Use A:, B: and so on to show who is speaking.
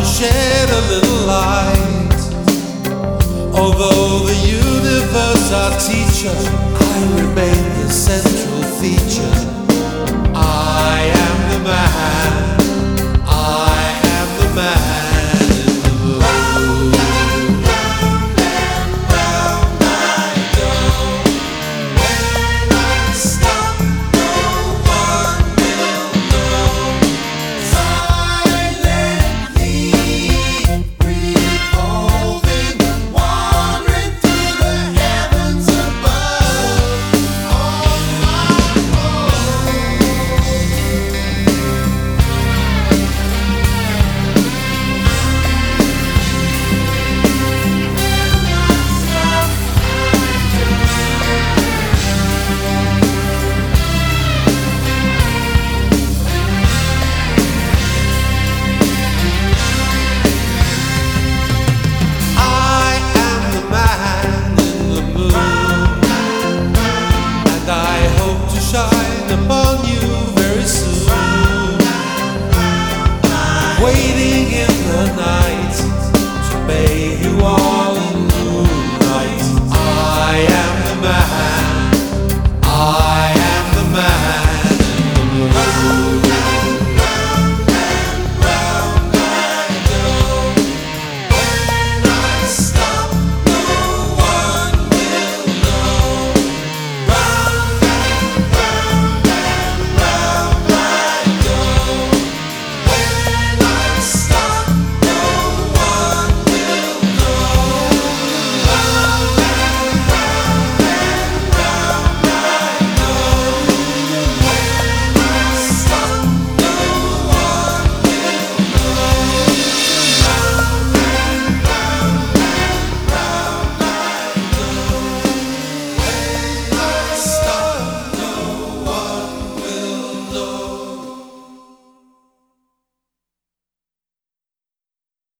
A: to shed a little light. Although the universe our teacher, I remain the central feature. I am the man, I am the man in the moon. Round and round I go. When I stop, no one will know. Silently revolving, wandering through the heavens above, on my own. I am the man in the moon, and I hope to shine upon you very soon. Waiting in the night to bathe you all in moonlight. I am the man.